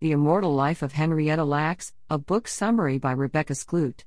The Immortal Life of Henrietta Lacks, a book summary by Rebecca Skloot.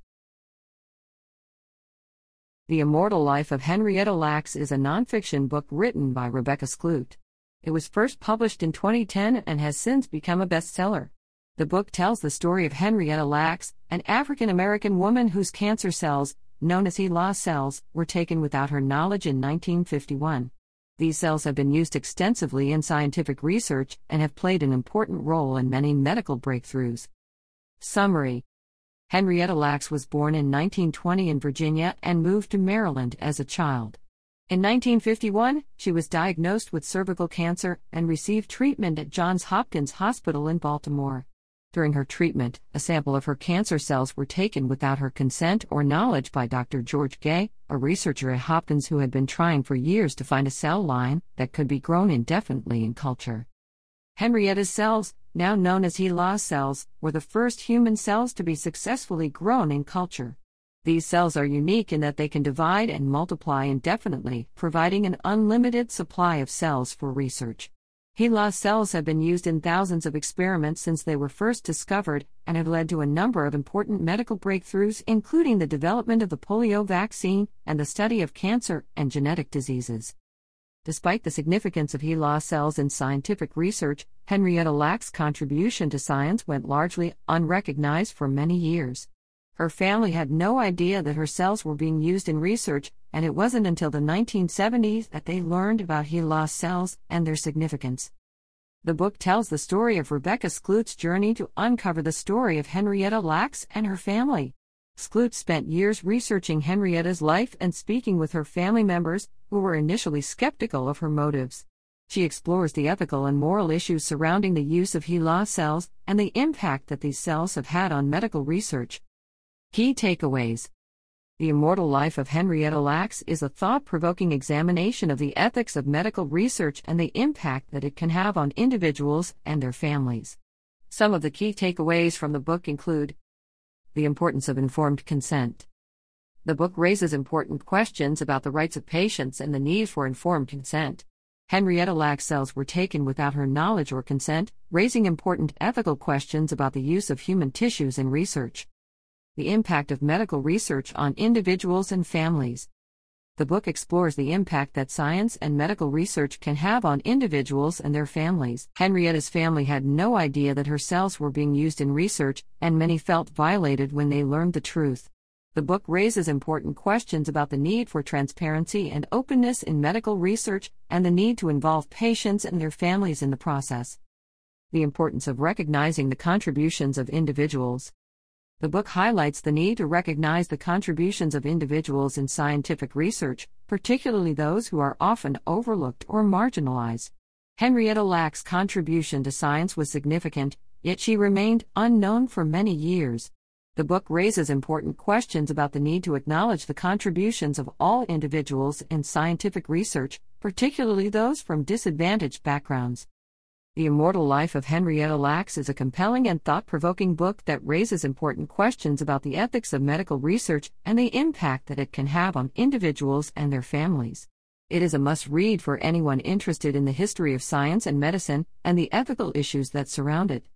The Immortal Life of Henrietta Lacks is a nonfiction book written by Rebecca Skloot. It was first published in 2010 and has since become a bestseller. The book tells the story of Henrietta Lacks, an African-American woman whose cancer cells, known as HeLa cells, were taken without her knowledge in 1951. These cells have been used extensively in scientific research and have played an important role in many medical breakthroughs. Summary: Henrietta Lacks was born in 1920 in Virginia and moved to Maryland as a child. In 1951, she was diagnosed with cervical cancer and received treatment at Johns Hopkins Hospital in Baltimore. During her treatment, a sample of her cancer cells were taken without her consent or knowledge by Dr. George Gay, a researcher at Hopkins who had been trying for years to find a cell line that could be grown indefinitely in culture. Henrietta's cells, now known as HeLa cells, were the first human cells to be successfully grown in culture. These cells are unique in that they can divide and multiply indefinitely, providing an unlimited supply of cells for research. HeLa cells have been used in thousands of experiments since they were first discovered and have led to a number of important medical breakthroughs, including the development of the polio vaccine and the study of cancer and genetic diseases. Despite the significance of HeLa cells in scientific research, Henrietta Lacks' contribution to science went largely unrecognized for many years. Her family had no idea that her cells were being used in research, and it wasn't until the 1970s that they learned about HeLa cells and their significance. The book tells the story of Rebecca Skloot's journey to uncover the story of Henrietta Lacks and her family. Skloot spent years researching Henrietta's life and speaking with her family members, who were initially skeptical of her motives. She explores the ethical and moral issues surrounding the use of HeLa cells and the impact that these cells have had on medical research. Key takeaways: The Immortal Life of Henrietta Lacks is a thought-provoking examination of the ethics of medical research and the impact that it can have on individuals and their families. Some of the key takeaways from the book include: the importance of informed consent. The book raises important questions about the rights of patients and the need for informed consent. Henrietta Lacks' cells were taken without her knowledge or consent, raising important ethical questions about the use of human tissues in research. The impact of medical research on individuals and families. The book explores the impact that science and medical research can have on individuals and their families. Henrietta's family had no idea that her cells were being used in research, and many felt violated when they learned the truth. The book raises important questions about the need for transparency and openness in medical research, and the need to involve patients and their families in the process. The importance of recognizing the contributions of individuals. The book highlights the need to recognize the contributions of individuals in scientific research, particularly those who are often overlooked or marginalized. Henrietta Lacks' contribution to science was significant, yet she remained unknown for many years. The book raises important questions about the need to acknowledge the contributions of all individuals in scientific research, particularly those from disadvantaged backgrounds. The Immortal Life of Henrietta Lacks is a compelling and thought-provoking book that raises important questions about the ethics of medical research and the impact that it can have on individuals and their families. It is a must-read for anyone interested in the history of science and medicine and the ethical issues that surround it.